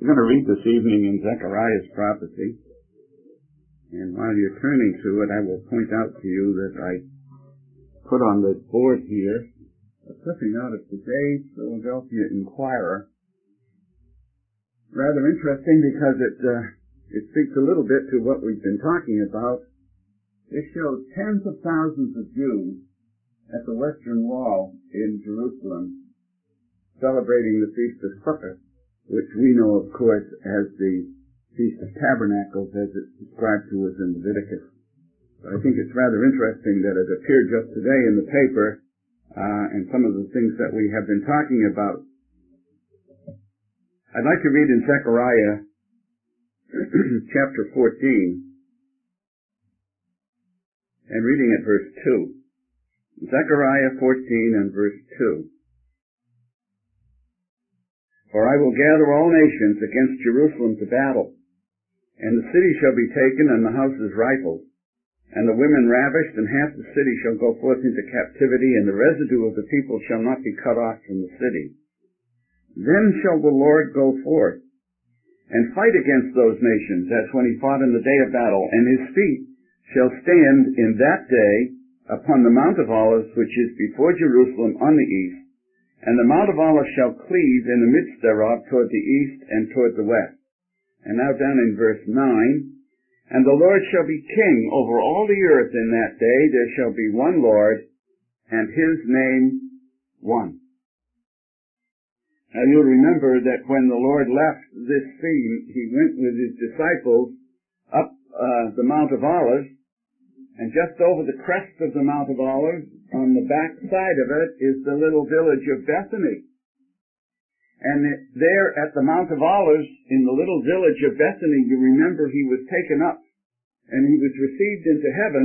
We're going to read this evening in Zechariah's prophecy. And while you're turning to it, I will point out to you that I put on the board here a clipping out of today's Philadelphia Inquirer. Rather interesting because it speaks a little bit to what we've been talking about. It shows tens of thousands of Jews at the Western Wall in Jerusalem celebrating the Feast of Sukkot, which we know, of course, as the Feast of Tabernacles as it's described to us in Leviticus. But I think it's rather interesting that it appeared just today in the paper, and some of the things that we have been talking about. I'd like to read in Zechariah chapter 14, and reading at verse 2. Zechariah 14 and verse 2. For I will gather all nations against Jerusalem to battle, and the city shall be taken, and the houses rifled, and the women ravished, and half the city shall go forth into captivity, and the residue of the people shall not be cut off from the city. Then shall the Lord go forth and fight against those nations, as when he fought in the day of battle, and his feet shall stand in that day upon the Mount of Olives, which is before Jerusalem on the east, and the Mount of Olives shall cleave in the midst thereof toward the east and toward the west. And now down in verse 9, and the Lord shall be king over all the earth in that day. There shall be one Lord, and his name one. Now you'll remember that when the Lord left this scene, he went with his disciples up the Mount of Olives, and just over the crest of the Mount of Olives, on the back side of it, is the little village of Bethany. And there at the Mount of Olives, in the little village of Bethany, you remember he was taken up, and he was received into heaven,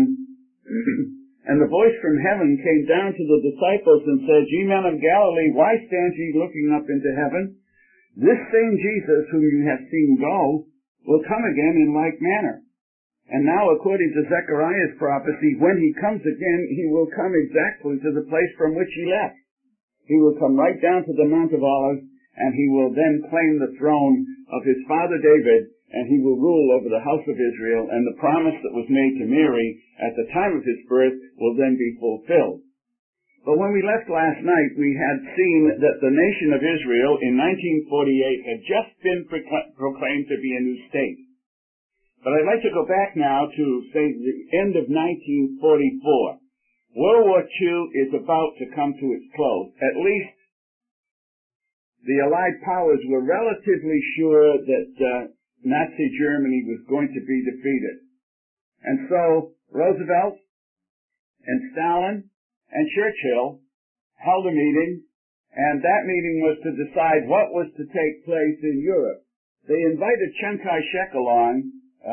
and the voice from heaven came down to the disciples and said, Ye men of Galilee, why stand ye looking up into heaven? This same Jesus whom you have seen go will come again in like manner. And now, according to Zechariah's prophecy, when he comes again, he will come exactly to the place from which he left. He will come right down to the Mount of Olives, and he will then claim the throne of his father David, and he will rule over the house of Israel, and the promise that was made to Mary at the time of his birth will then be fulfilled. But when we left last night, we had seen that the nation of Israel in 1948 had just been proclaimed to be a new state. But I'd like to go back now to, say, the end of 1944. World War II is about to come to its close. At least the Allied powers were relatively sure that Nazi Germany was going to be defeated. And so Roosevelt and Stalin and Churchill held a meeting, and that meeting was to decide what was to take place in Europe. They invited Chiang Kai-shek along.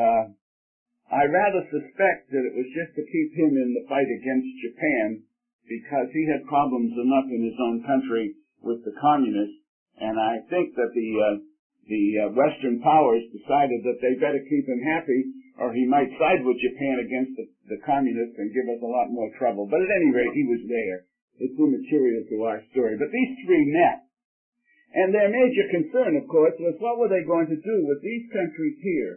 I rather suspect that it was just to keep him in the fight against Japan, because he had problems enough in his own country with the communists. And I think that the Western powers decided that they better keep him happy, or he might side with Japan against the communists and give us a lot more trouble. But at any rate, he was there. It's immaterial to our story. But these three met. And their major concern, of course, was what were they going to do with these countries here?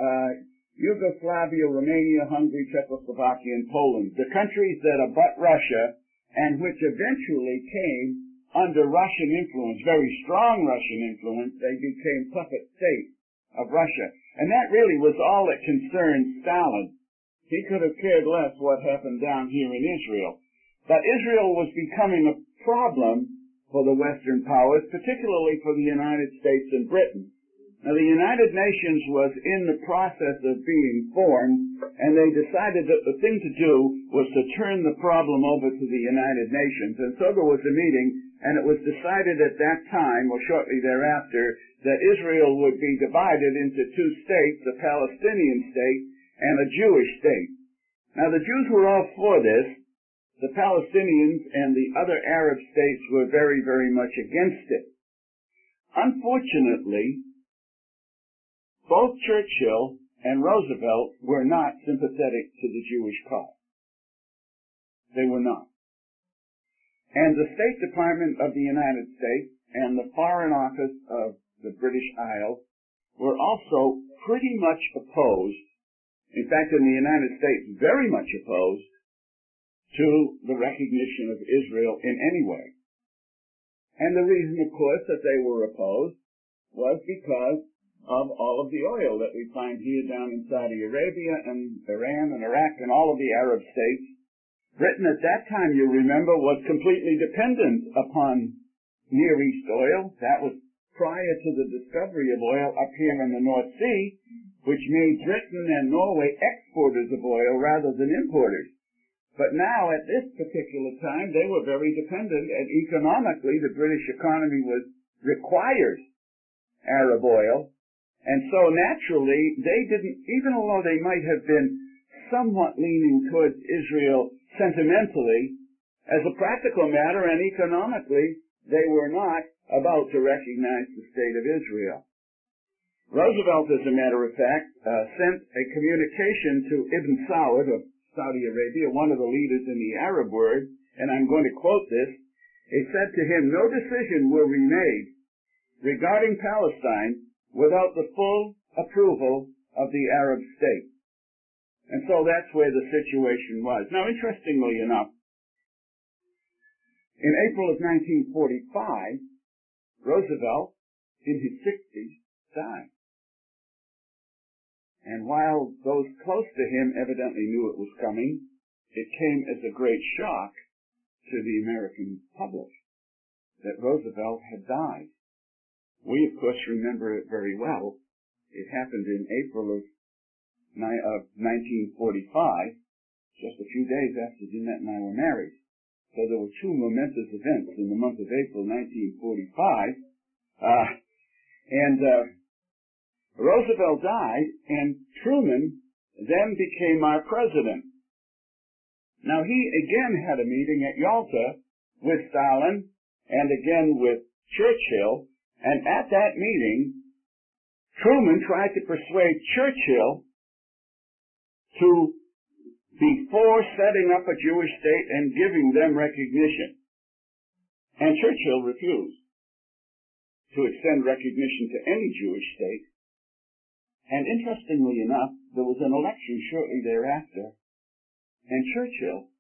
Yugoslavia, Romania, Hungary, Czechoslovakia, and Poland. The countries that abut Russia, and which eventually came under Russian influence, very strong Russian influence. They became puppet states of Russia. And that really was all that concerned Stalin. He could have cared less what happened down here in Israel. But Israel was becoming a problem for the Western powers, particularly for the United States and Britain. Now, the United Nations was in the process of being formed, and they decided that the thing to do was to turn the problem over to the United Nations. And so there was a meeting, and it was decided at that time, or shortly thereafter, that Israel would be divided into two states, a Palestinian state and a Jewish state. Now, the Jews were all for this. The Palestinians and the other Arab states were very, very much against it. Unfortunately, both Churchill and Roosevelt were not sympathetic to the Jewish cause. They were not. And the State Department of the United States and the Foreign Office of the British Isles, were also pretty much opposed, in fact in the United States very much opposed, to the recognition of Israel in any way. And the reason, of course, that they were opposed was because of all of the oil that we find here down in Saudi Arabia and Iran and Iraq and all of the Arab states. Britain at that time, you remember, was completely dependent upon Near East oil. That was prior to the discovery of oil up here in the North Sea, which made Britain and Norway exporters of oil rather than importers. But now, at this particular time, they were very dependent, and economically, the British economy required Arab oil. And so naturally, they didn't, even although they might have been somewhat leaning towards Israel sentimentally, as a practical matter and economically, they were not about to recognize the state of Israel. Roosevelt, as a matter of fact, sent a communication to Ibn Saud of Saudi Arabia, one of the leaders in the Arab world, and I'm going to quote this. He said to him, "No decision will be made regarding Palestine without the full approval of the Arab state." And so that's where the situation was. Now, interestingly enough, in April of 1945, Roosevelt, in his 60s, died. And while those close to him evidently knew it was coming, it came as a great shock to the American public that Roosevelt had died. We, of course, remember it very well. It happened in April of 1945, just a few days after Jeanette and I were married. So there were two momentous events in the month of April 1945. Roosevelt died, and Truman then became our president. Now, he again had a meeting at Yalta with Stalin and again with Churchill, and at that meeting, Truman tried to persuade Churchill to, before setting up a Jewish state and giving them recognition. And Churchill refused to extend recognition to any Jewish state. And interestingly enough, there was an election shortly thereafter, and Churchill,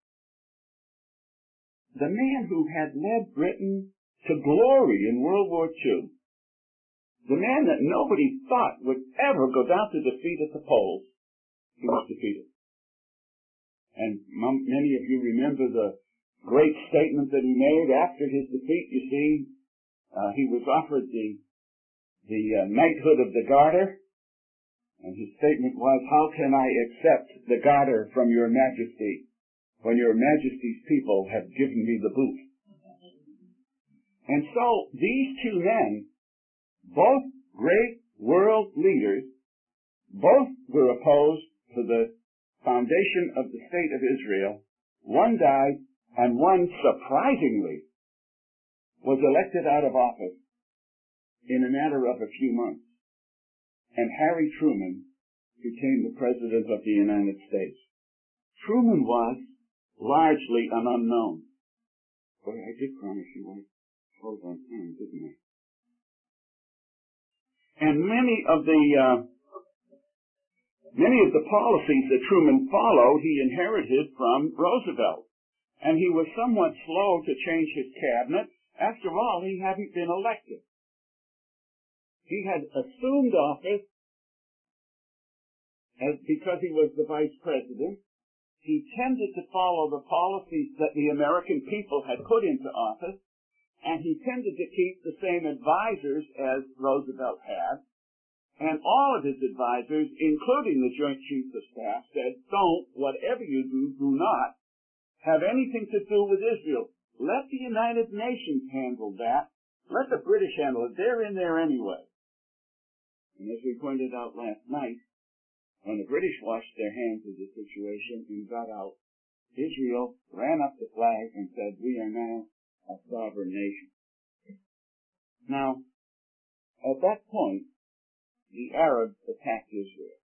the man who had led Britain to glory in World War II, the man that nobody thought would ever go down to defeat at the polls, he was defeated. And many of you remember the great statement that he made after his defeat. You see, he was offered the knighthood of the Garter, and his statement was, "How can I accept the Garter from your Majesty when your Majesty's people have given me the boot?" And so these two men, both great world leaders, both were opposed to the foundation of the state of Israel. One died, and one, surprisingly, was elected out of office in a matter of a few months. And Harry Truman became the President of the United States. Truman was largely an unknown. Boy, I did promise you I'd close on time, didn't I? And many of the policies that Truman followed, he inherited from Roosevelt. And he was somewhat slow to change his cabinet. After all, he hadn't been elected. He had assumed office because he was the vice president. He tended to follow the policies that the American people had put into office, and he tended to keep the same advisors as Roosevelt had. And all of his advisors, including the Joint Chiefs of Staff, said, whatever you do not have anything to do with Israel. Let the United Nations handle that. Let the British handle it. They're in there anyway. And as we pointed out last night, when the British washed their hands of the situation and got out, Israel ran up the flag and said, "We are now a sovereign nation." Now, at that point, the Arabs attacked Israel.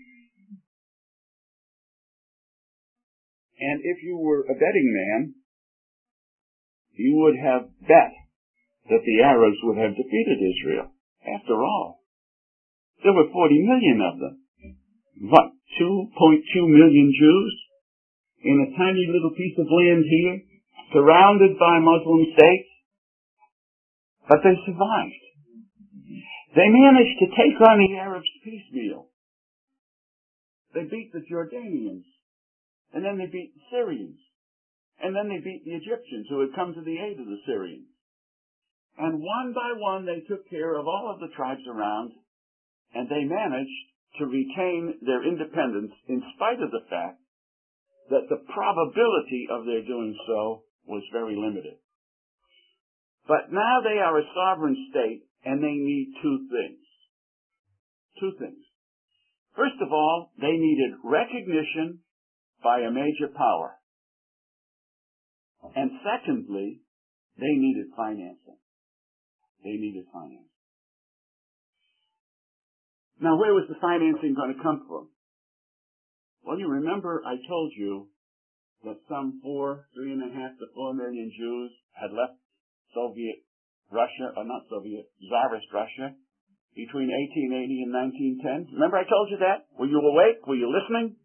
And if you were a betting man, you would have bet that the Arabs would have defeated Israel. After all, there were 40 million of them. What, 2.2 million Jews in a tiny little piece of land here, surrounded by Muslim states? But they survived. They managed to take on the Arabs piecemeal. They beat the Jordanians, and then they beat the Syrians, and then they beat the Egyptians who had come to the aid of the Syrians. And one by one they took care of all of the tribes around, and they managed to retain their independence in spite of the fact that the probability of their doing so was very limited. But now they are a sovereign state, and they need two things. Two things. First of all, they needed recognition by a major power. And secondly, they needed financing. They needed financing. Now, where was the financing going to come from? Well, you remember I told you that some 3.5 to 4 million Jews had left Soviet Russia, or not Soviet, Tsarist Russia, between 1880 and 1910. Remember I told you that? Were you awake? Were you listening?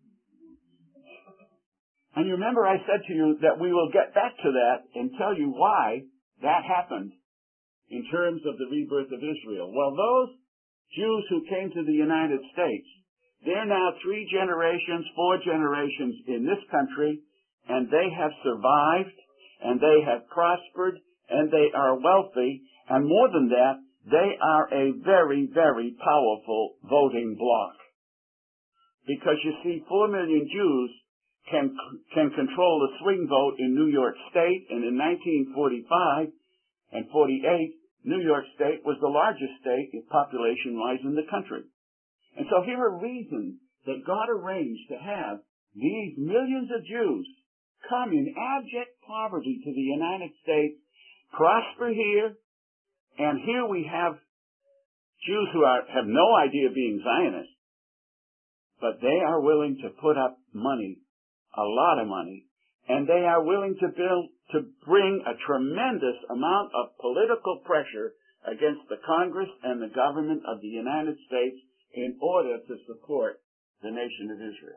And you remember I said to you that we will get back to that and tell you why that happened in terms of the rebirth of Israel. Well, those Jews who came to the United States, they're now 3 generations, 4 generations in this country, and they have survived, and they have prospered, and they are wealthy, and more than that, they are a very, very powerful voting bloc. Because you see, 4 million Jews can control the swing vote in New York State, and in 1945 and 48, New York State was the largest state population-wise in the country. And so here are reasons that God arranged to have these millions of Jews come in abject poverty to the United States, prosper here, and here we have Jews who have no idea of being Zionists, but they are willing to put up money, a lot of money, and they are willing to bring a tremendous amount of political pressure against the Congress and the government of the United States in order to support the nation of Israel.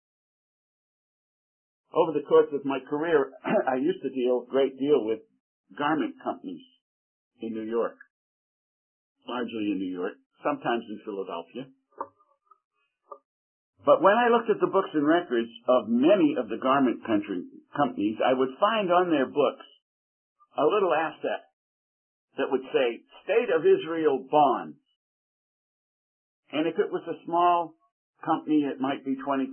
Over the course of my career, I used to deal a great deal with garment companies in New York, largely in New York, sometimes in Philadelphia. But when I looked at the books and records of many of the garment companies, I would find on their books a little asset that would say, State of Israel Bonds. And if it was a small company, it might be $25,000.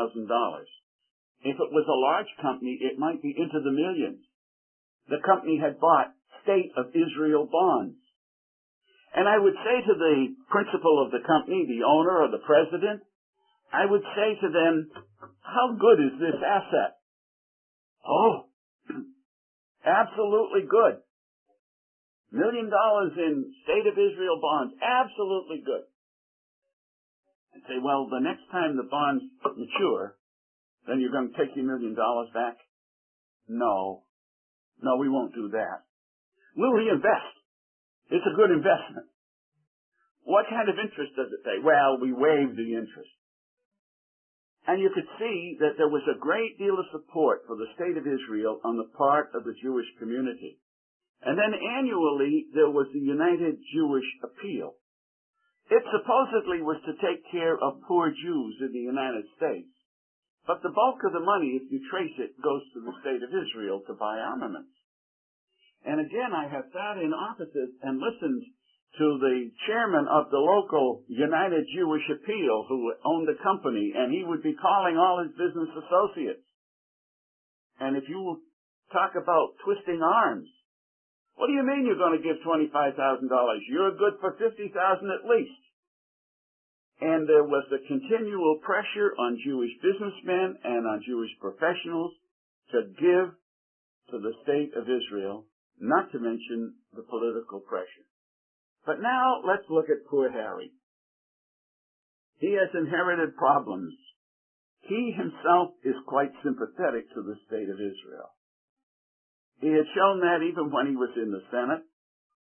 If it was a large company, it might be into the millions. The company had bought State of Israel bonds. And I would say to the principal of the company, the owner or the president, I would say to them, how good is this asset? Oh, absolutely good. $1 million in State of Israel bonds, absolutely good. I'd say, well, the next time the bonds mature, then you're going to take your $1 million back? No, we won't do that. We'll reinvest. It's a good investment. What kind of interest does it pay? Well, we waive the interest. And you could see that there was a great deal of support for the State of Israel on the part of the Jewish community. And then annually, there was the United Jewish Appeal. It supposedly was to take care of poor Jews in the United States. But the bulk of the money, if you trace it, goes to the State of Israel to buy armaments. And again, I have sat in offices and listened to the chairman of the local United Jewish Appeal who owned a company, and he would be calling all his business associates. And if you talk about twisting arms, what do you mean you're going to give $25,000? You're good for $50,000 at least. And there was the continual pressure on Jewish businessmen and on Jewish professionals to give to the State of Israel, not to mention the political pressure. But now let's look at poor Harry. He has inherited problems. He himself is quite sympathetic to the State of Israel. He had shown that even when he was in the Senate.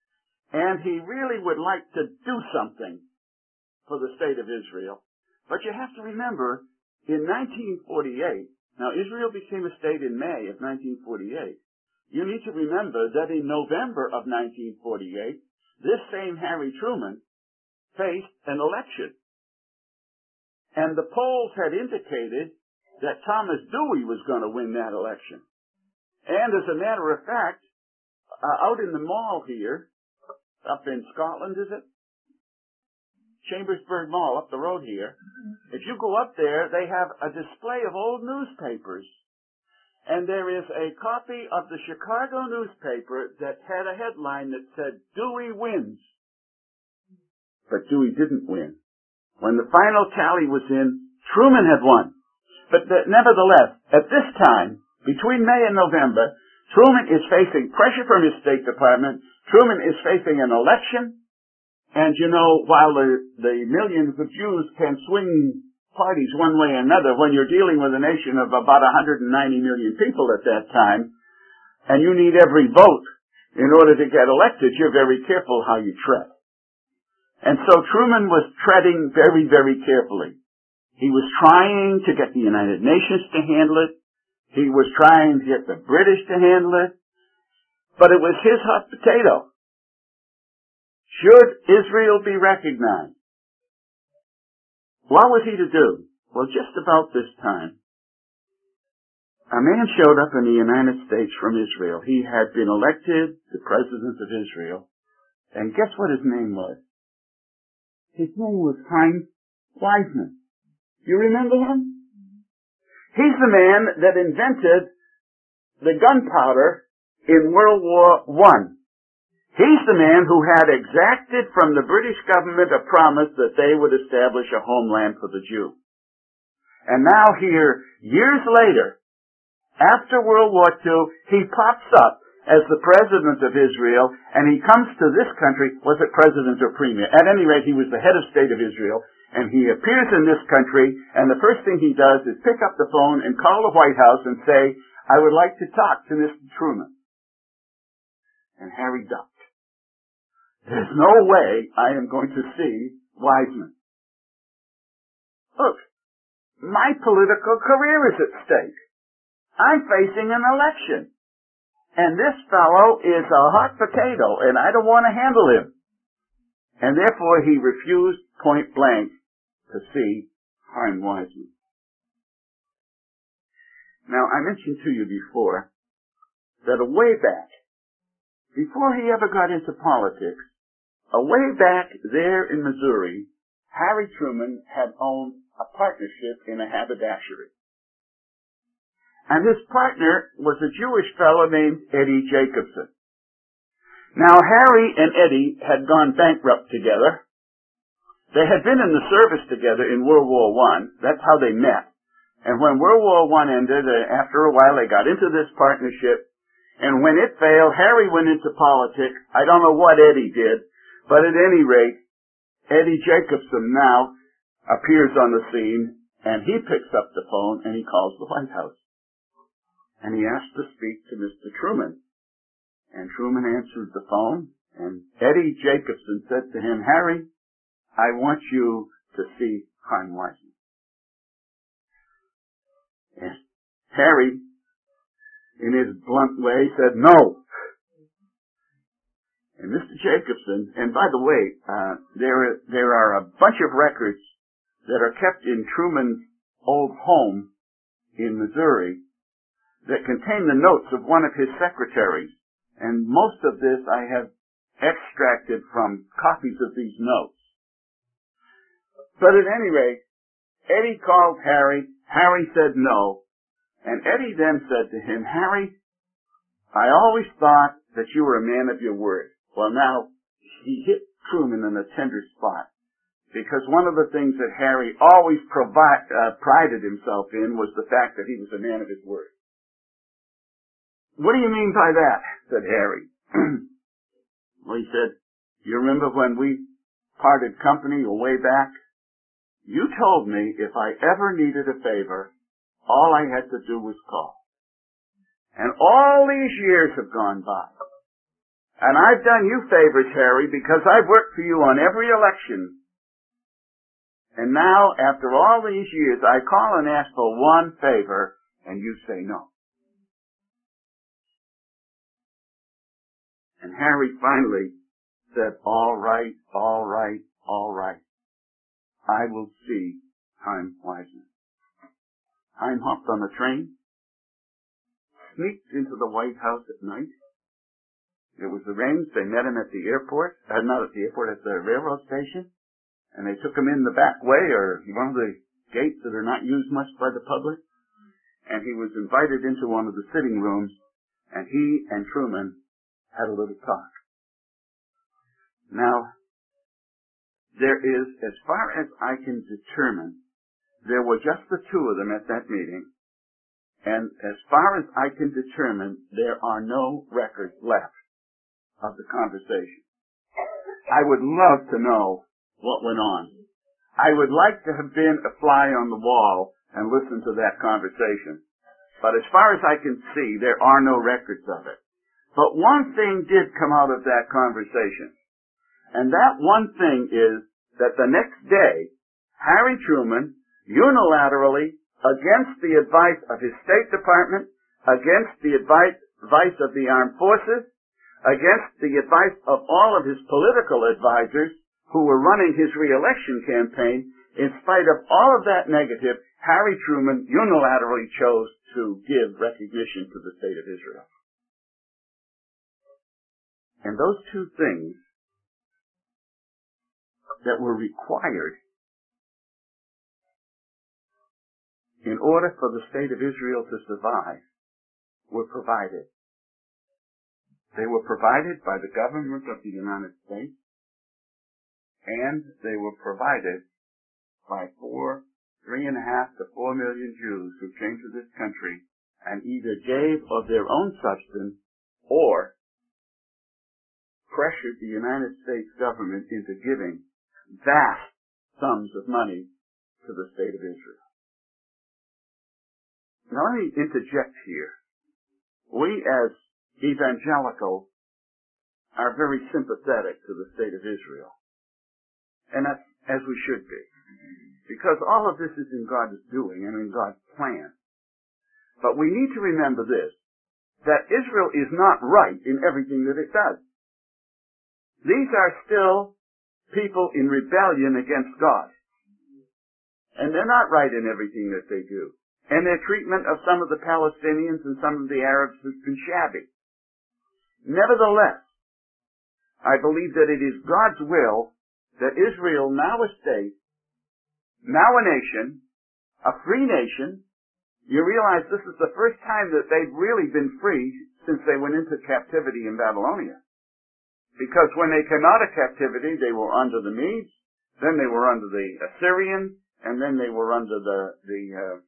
and he really would like to do something for the state of Israel. But you have to remember, in 1948, now Israel became a state in May of 1948. You need to remember that in November of 1948, this same Harry Truman faced an election. And the polls had indicated that Thomas Dewey was going to win that election. And as a matter of fact, out in the mall here, up in Scotland, is it? Chambersburg Mall, up the road here. If you go up there, they have a display of old newspapers. And there is a copy of the Chicago newspaper that had a headline that said, Dewey wins. But Dewey didn't win. When the final tally was in, Truman had won. But nevertheless, at this time, between May and November, Truman is facing pressure from his State Department. Truman is facing an election. And you know, while the millions of Jews can swing parties one way or another, when you're dealing with a nation of about 190 million people at that time, and you need every vote in order to get elected, you're very careful how you tread. And so Truman was treading very, very carefully. He was trying to get the United Nations to handle it. He was trying to get the British to handle it. But it was his hot potato. Should Israel be recognized? What was he to do? Well, just about this time, a man showed up in the United States from Israel. He had been elected the President of Israel. And guess what his name was? His name was Chaim Weizmann. You remember him? He's the man that invented the gunpowder in World War I. He's the man who had exacted from the British government a promise that they would establish a homeland for the Jew. And now here, years later, after World War II, he pops up as the President of Israel, and he comes to this country. Was it President or Premier? At any rate, he was the head of state of Israel, and he appears in this country, and the first thing he does is pick up the phone and call the White House and say, I would like to talk to Mr. Truman. And Harry ducked. There's no way I am going to see Weizmann. Look, my political career is at stake. I'm facing an election. And this fellow is a hot potato, and I don't want to handle him. And therefore he refused point blank to see Chaim Weizmann. Now, I mentioned to you before that a way back, before he ever got into politics, a way back there in Missouri, Harry Truman had owned a partnership in a haberdashery. And his partner was a Jewish fellow named Eddie Jacobson. Now, Harry and Eddie had gone bankrupt together. They had been in the service together in World War I. That's how they met. And when World War I ended, after a while, they got into this partnership. And when it failed, Harry went into politics. I don't know what Eddie did. But at any rate, Eddie Jacobson now appears on the scene, and he picks up the phone and he calls the White House. And he asked to speak to Mr. Truman. And Truman answered the phone, and Eddie Jacobson said to him, Harry, I want you to see Chaim Weizmann. And Harry, in his blunt way, said, no. And Mr. Jacobson, and by the way, there are a bunch of records that are kept in Truman's old home in Missouri that contain the notes of one of his secretaries. And most of this I have extracted from copies of these notes. But at any rate, Eddie called Harry. Harry said no. And Eddie then said to him, Harry, I always thought that you were a man of your word. Well, now, he hit Truman in a tender spot, because one of the things that Harry always prided himself in was the fact that he was a man of his word. What do you mean by that? Said Harry. Well, he said, you remember when we parted company a way back? You told me if I ever needed a favor, all I had to do was call. And all these years have gone by. And I've done you favors, Harry, because I've worked for you on every election. And now, after all these years, I call and ask for one favor, and you say no. And Harry finally said, all right, all right, all right. I will see Chaim Weizmann. Chaim hopped on the train, sneaked into the White House at night. It was arranged. They met him at the airport, not at the airport, at the railroad station. And they took him in the back way, or one of the gates that are not used much by the public. And he was invited into one of the sitting rooms, and he and Truman had a little talk. Now, there is, as far as I can determine, there were just the two of them at that meeting. And as far as I can determine, there are no records left of the conversation. I would love to know what went on. I would like to have been a fly on the wall and listened to that conversation. But as far as I can see, there are no records of it. But one thing did come out of that conversation. And that one thing is that the next day, Harry Truman unilaterally, against the advice of his State Department, against the advice of the armed forces, against the advice of all of his political advisors who were running his re-election campaign, in spite of all of that negative, Harry Truman unilaterally chose to give recognition to the State of Israel. And those two things that were required in order for the State of Israel to survive were provided. They were provided by the government of the United States, and they were provided by 3.5 to 4 million Jews who came to this country and either gave of their own substance or pressured the United States government into giving vast sums of money to the State of Israel. Now let me interject here. We as evangelicals are very sympathetic to the State of Israel. And that's as we should be. Because all of this is in God's doing and in God's plan. But we need to remember this, that Israel is not right in everything that it does. These are still people in rebellion against God. And they're not right in everything that they do. And their treatment of some of the Palestinians and some of the Arabs has been shabby. Nevertheless, I believe that it is God's will that Israel, now a state, now a nation, a free nation, you realize this is the first time that they've really been free since they went into captivity in Babylonia. Because when they came out of captivity, they were under the Medes, then they were under the Assyrians, and then they were under the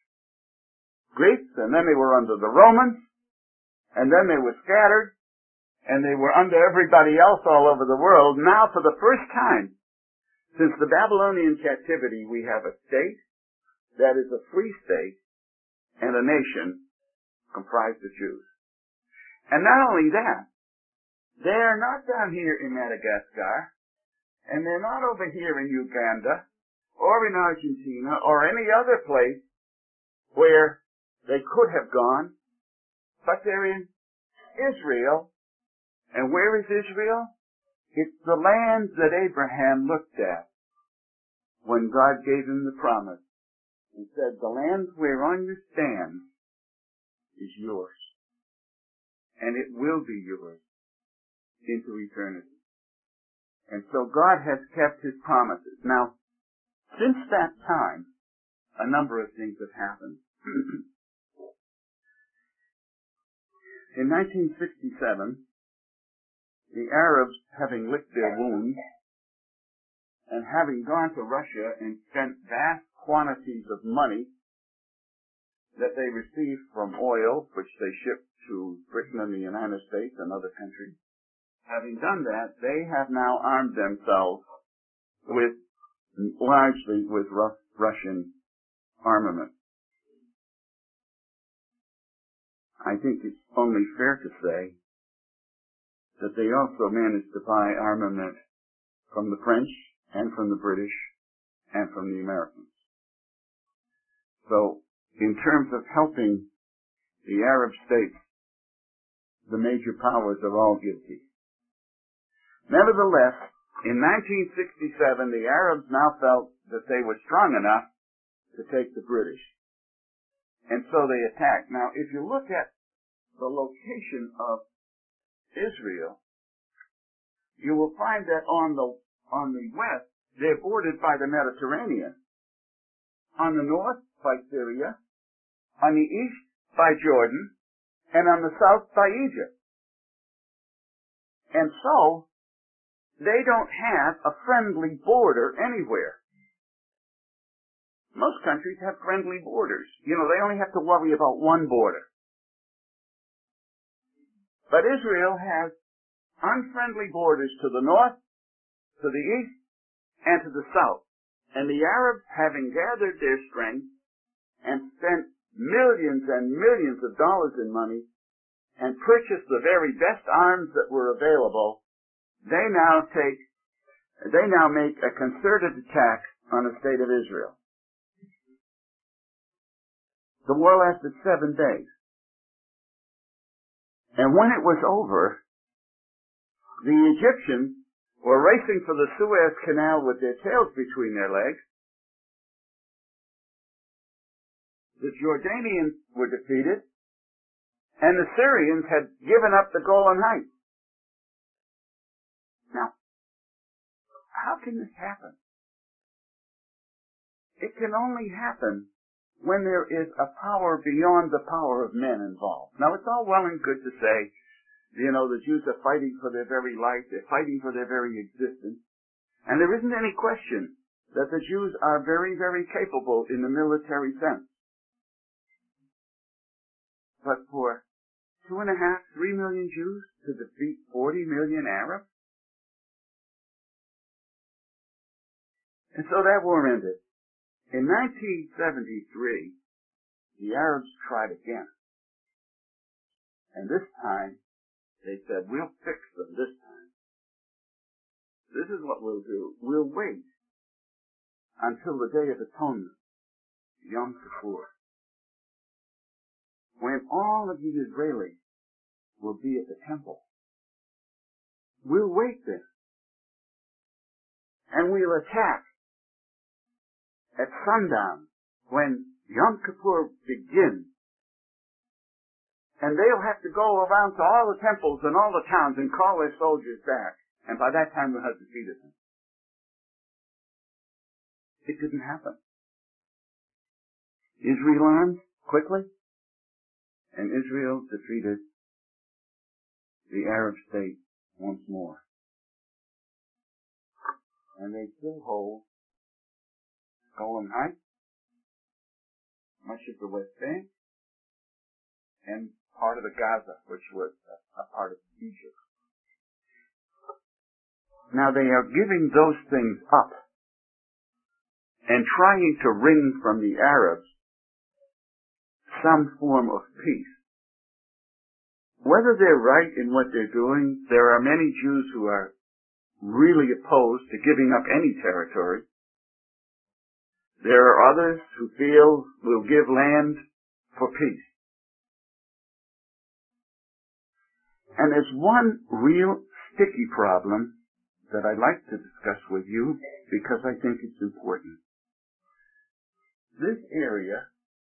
Greeks, and then they were under the Romans, and then they were scattered, and they were under everybody else all over the world. Now, for the first time since the Babylonian captivity, we have a state that is a free state and a nation comprised of Jews. And not only that, they are not down here in Madagascar, and they're not over here in Uganda, or in Argentina, or any other place where they could have gone, but they're in Israel. And where is Israel? It's the land that Abraham looked at when God gave him the promise and said, the land whereon you stand is yours, and it will be yours into eternity. And so God has kept his promises. Now, since that time, a number of things have happened. In 1967, the Arabs, having licked their wounds, and having gone to Russia and spent vast quantities of money that they received from oil, which they shipped to Britain and the United States and other countries, having done that, they have now armed themselves largely with Russian armament. I think it's only fair to say that they also managed to buy armament from the French and from the British and from the Americans. So, in terms of helping the Arab states, the major powers are all guilty. Nevertheless, in 1967, the Arabs now felt that they were strong enough to take the British. And so they attacked. Now, if you look at the location of Israel, you will find that on the west, they're bordered by the Mediterranean. On the north, by Syria. On the east, by Jordan. And on the south, by Egypt. And so, they don't have a friendly border anywhere. Most countries have friendly borders. You know, they only have to worry about one border. But Israel has unfriendly borders to the north, to the east, and to the south. And the Arabs, having gathered their strength and spent millions and millions of dollars in money and purchased the very best arms that were available, they now make a concerted attack on the state of Israel. The war lasted 7 days. And when it was over, the Egyptians were racing for the Suez Canal with their tails between their legs. The Jordanians were defeated, and the Syrians had given up the Golan Heights. Now, how can this happen? It can only happen when there is a power beyond the power of men involved. Now, it's all well and good to say, you know, the Jews are fighting for their very life, they're fighting for their very existence, and there isn't any question that the Jews are very, very capable in the military sense. But for 2.5, 3 million Jews to defeat 40 million Arabs? And so that war ended. In 1973, the Arabs tried again. And this time, they said, we'll fix them this time. This is what we'll do. We'll wait until the Day of Atonement, Yom Kippur, when all of the Israelis will be at the temple. We'll wait then. And we'll attack at sundown when Yom Kippur begins. And they'll have to go around to all the temples and all the towns and call their soldiers back. And by that time we'll have defeated them. It didn't happen. Israel armed quickly. And Israel defeated the Arab state once more. And they still hold Golan Heights, much of the West Bank, and part of the Gaza, which was a part of Egypt. Now they are giving those things up and trying to wring from the Arabs some form of peace. Whether they're right in what they're doing, there are many Jews who are really opposed to giving up any territory. There are others who feel we'll give land for peace. And there's one real sticky problem that I'd like to discuss with you because I think it's important. This area,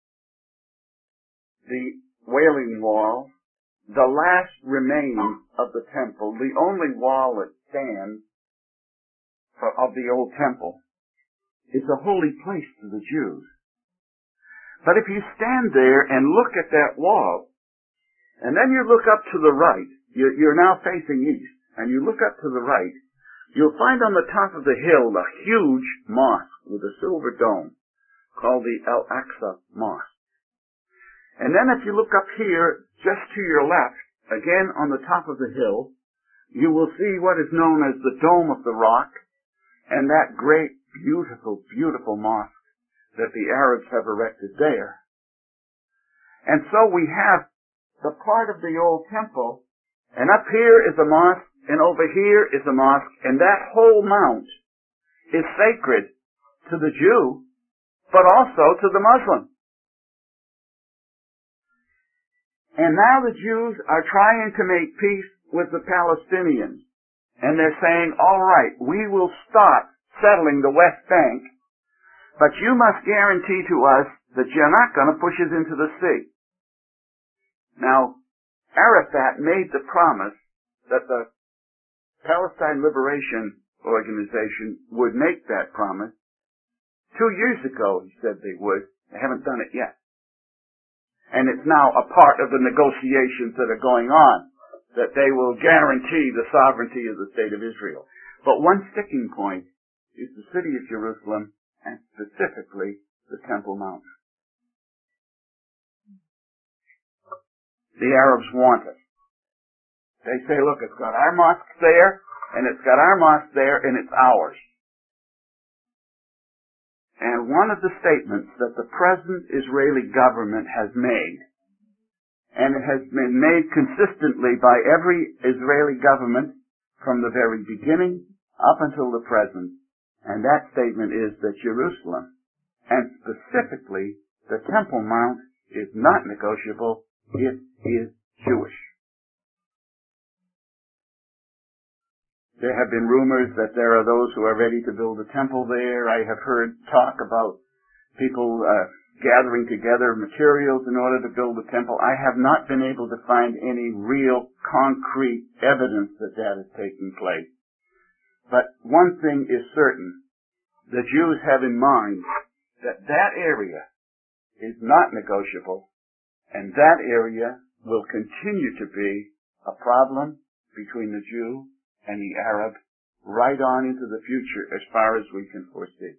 the Wailing Wall, the last remains of the temple, the only wall that stands of the old temple, is a holy place to the Jews. But if you stand there and look at that wall, and then you look up to the right, you're now facing east, and you look up to the right, you'll find on the top of the hill a huge mosque with a silver dome called the Al-Aqsa Mosque. And then if you look up here, just to your left, again on the top of the hill, you will see what is known as the Dome of the Rock, and that great, beautiful, beautiful mosque that the Arabs have erected there. And so we have the part of the old temple And up here is a mosque, and over here is a mosque, and that whole mount is sacred to the Jew, but also to the Muslim. And now the Jews are trying to make peace with the Palestinians. And they're saying, all right, we will stop settling the West Bank, but you must guarantee to us that you're not going to push us into the sea. Now, Arafat made the promise that the Palestine Liberation Organization would make that promise. 2 years ago, he said they would. They haven't done it yet. And it's now a part of the negotiations that are going on, that they will guarantee the sovereignty of the State of Israel. But one sticking point is the city of Jerusalem, and specifically the Temple Mount. The Arabs want it. They say, look, it's got our mosque there, and it's got our mosque there, and it's ours. And one of the statements that the present Israeli government has made, and it has been made consistently by every Israeli government from the very beginning up until the present, and that statement is that Jerusalem, and specifically the Temple Mount, is not negotiable. It is Jewish. There have been rumors that there are those who are ready to build a temple there. I have heard talk about people gathering together materials in order to build a temple. I have not been able to find any real concrete evidence that that is taking place. But one thing is certain. The Jews have in mind that that area is not negotiable, and that area will continue to be a problem between the Jew and the Arab right on into the future as far as we can foresee.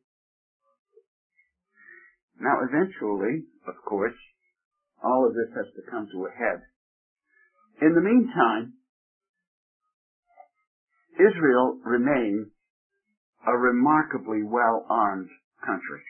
Now eventually, of course, all of this has to come to a head. In the meantime, Israel remains a remarkably well-armed country.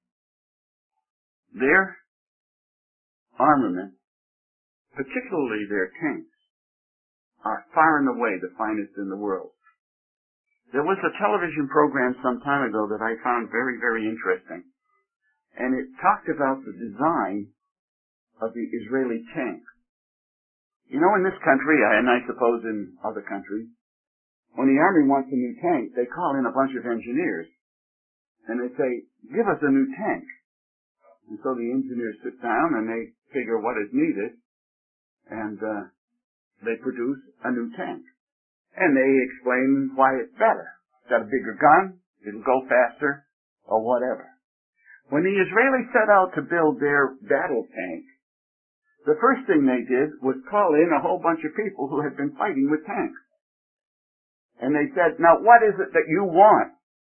Their armament, particularly their tanks, are far and away the finest in the world. There was a television program some time ago that I found very, very interesting. And it talked about the design of the Israeli tank. You know, in this country, and I suppose in other countries, when the Army wants a new tank, they call in a bunch of engineers. And they say, give us a new tank. And so the engineers sit down and they figure what is needed. And they produce a new tank. And they explain why it's better. It's got a bigger gun, it'll go faster, or whatever. When the Israelis set out to build their battle tank, the first thing they did was call in a whole bunch of people who had been fighting with tanks. And they said, now what is it that you want?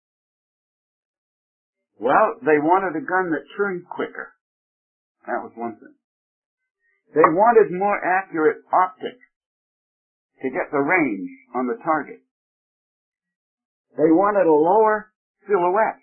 Well, they wanted a gun that turned quicker. That was one thing. They wanted more accurate optics to get the range on the target. They wanted a lower silhouette.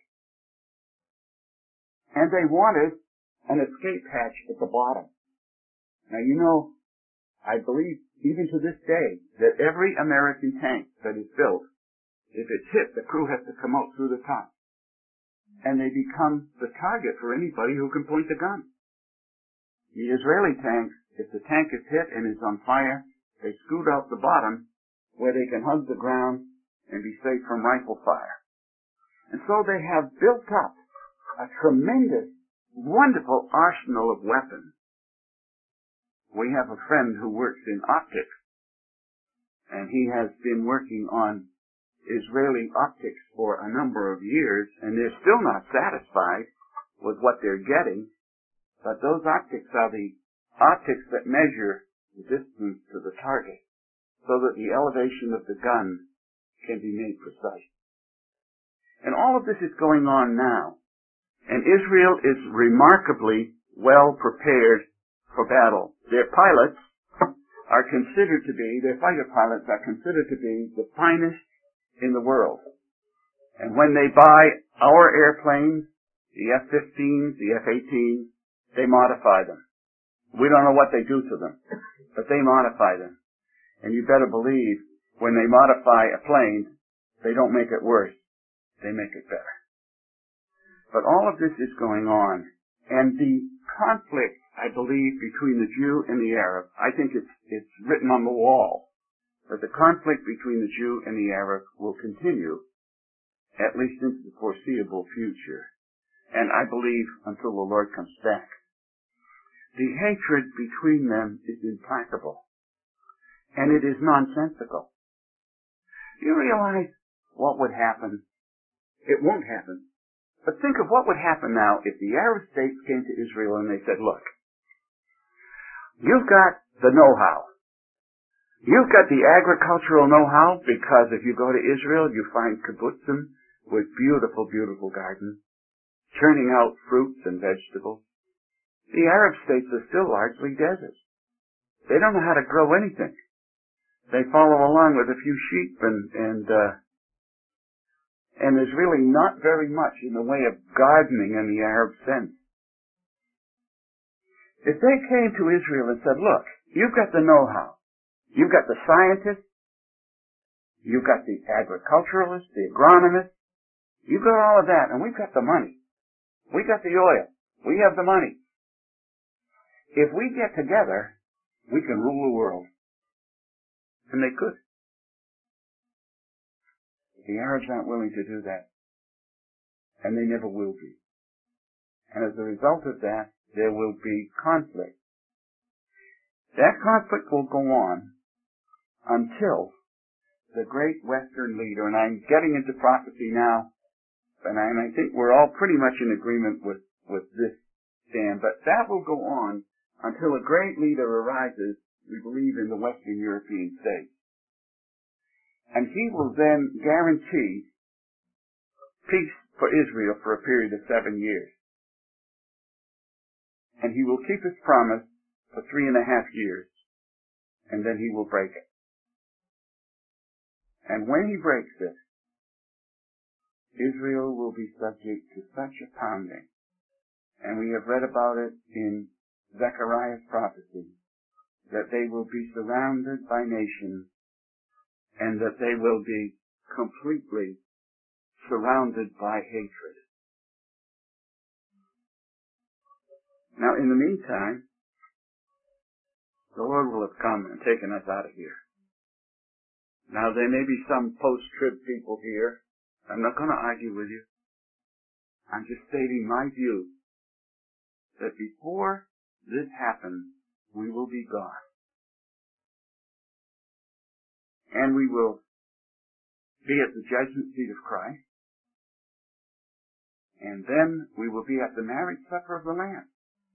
And they wanted an escape hatch at the bottom. Now, you know, I believe even to this day that every American tank that is built, if it's hit, the crew has to come out through the top. And they become the target for anybody who can point the gun. The Israeli tanks, if the tank is hit and is on fire, they scoot out the bottom where they can hug the ground and be safe from rifle fire. And so they have built up a tremendous, wonderful arsenal of weapons. We have a friend who works in optics, and he has been working on Israeli optics for a number of years, and they're still not satisfied with what they're getting, but those optics are the optics that measure the distance to the target, so that the elevation of the gun can be made precise. And all of this is going on now, and Israel is remarkably well prepared for battle. Their pilots are considered to be, their fighter pilots are considered to be the finest in the world. And when they buy our airplanes, the F-15s, the F-18s, they modify them. We don't know what they do to them, but they modify them. And you better believe when they modify a plane, they don't make it worse. They make it better. But all of this is going on. And the conflict, I believe, between the Jew and the Arab, I think it's written on the wall that the conflict between the Jew and the Arab will continue at least into the foreseeable future. And I believe until the Lord comes back. The hatred between them is implacable. And it is nonsensical. Do you realize what would happen? It won't happen. But think of what would happen now if the Arab states came to Israel and they said, look, you've got the know-how. You've got the agricultural know-how because if you go to Israel, you find kibbutzim with beautiful, beautiful gardens, churning out fruits and vegetables. The Arab states are still largely deserts. They don't know how to grow anything. They follow along with a few sheep and there's really not very much in the way of gardening in the Arab sense. If they came to Israel and said, look, you've got the know-how, you've got the scientists, you've got the agriculturalists, the agronomists, you've got all of that, and we've got the money. We got the oil. We have the money. If we get together, we can rule the world. And they could. The Arabs aren't willing to do that. And they never will be. And as a result of that, there will be conflict. That conflict will go on until the great Western leader, and I'm getting into prophecy now, and I think we're all pretty much in agreement with this, Dan, but that will go on until a great leader arises, we believe, in the Western European states. And he will then guarantee peace for Israel for a period of 7 years. And he will keep his promise for 3.5 years, and then he will break it. And when he breaks it, Israel will be subject to such a pounding. And we have read about it in Zechariah's prophecy, that they will be surrounded by nations and that they will be completely surrounded by hatred. Now, in the meantime, the Lord will have come and taken us out of here. Now, there may be some post-trib people here. I'm not going to argue with you. I'm just stating my view that before this happens, we will be gone. And we will be at the judgment seat of Christ. And then we will be at the marriage supper of the Lamb.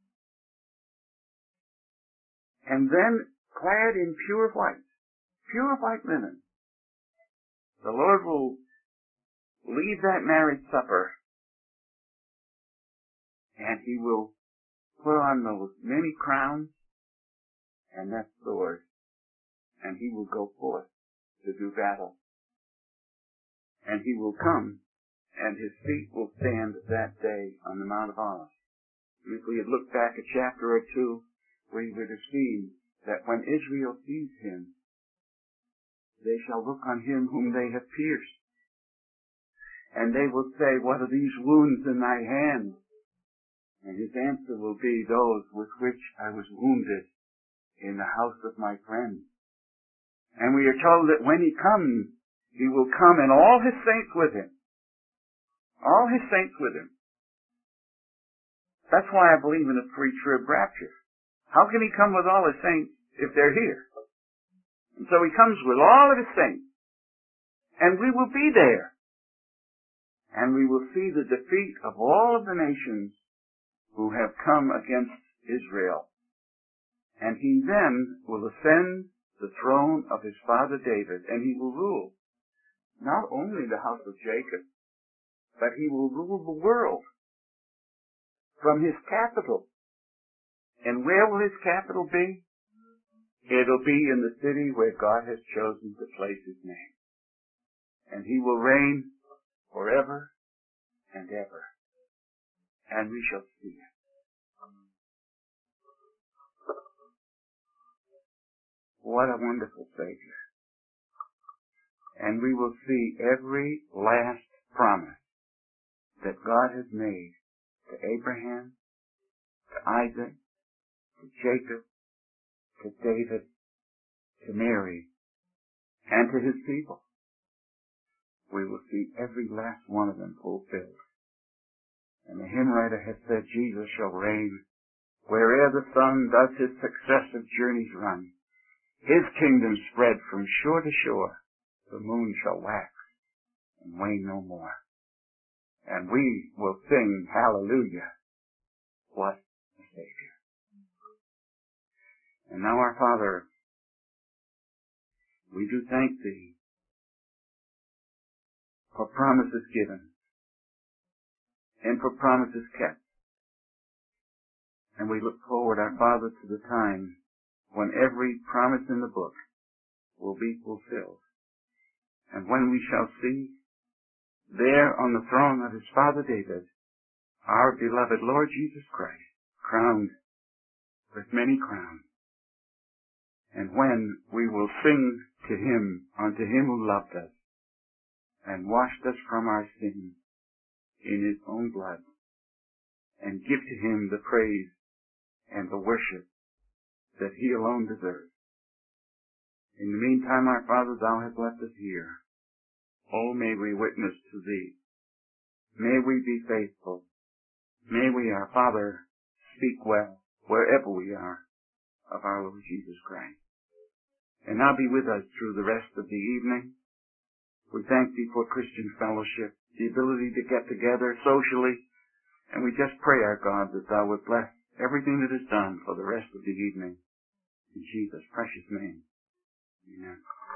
And then, clad in pure white linen, the Lord will lead that marriage supper, and he will put on those many crowns and that sword, and he will go forth to do battle. And he will come, and his feet will stand that day on the Mount of Olives. And if we had looked back a chapter or two, we would have seen that when Israel sees him, they shall look on him whom they have pierced. And they will say, what are these wounds in thy hand? And his answer will be, those with which I was wounded in the house of my friend. And we are told that when he comes, he will come and all his saints with him. All his saints with him. That's why I believe in a pre-trib rapture. How can he come with all his saints if they're here? And so he comes with all of his saints. And we will be there. And we will see the defeat of all of the nations who have come against Israel. And he then will ascend the throne of his father David, and he will rule not only the house of Jacob, but he will rule the world from his capital. And where will his capital be? It'll be in the city where God has chosen to place his name. And he will reign forever and ever. And we shall see it. What a wonderful Savior. And we will see every last promise that God has made to Abraham, to Isaac, to Jacob, to David, to Mary, and to his people. We will see every last one of them fulfilled. And the hymn writer has said, Jesus shall reign where'er the sun does his successive journeys run. His kingdom spread from shore to shore. The moon shall wax and wane no more. And we will sing hallelujah. What a Savior. And now, our Father, we do thank Thee for promises given and for promises kept. And we look forward, our Father, to the time when every promise in the book will be fulfilled. And when we shall see there on the throne of his father David, our beloved Lord Jesus Christ, crowned with many crowns. And when we will sing to him, unto him who loved us, and washed us from our sins in his own blood, and give to him the praise and the worship that he alone deserves. In the meantime, our Father, thou hast left us here. Oh, may we witness to thee. May we be faithful. May we, our Father, speak well, wherever we are, of our Lord Jesus Christ. And now be with us through the rest of the evening. We thank thee for Christian fellowship, the ability to get together socially, and we just pray, our God, that thou would bless everything that is done for the rest of the evening. In Jesus' precious name. Amen.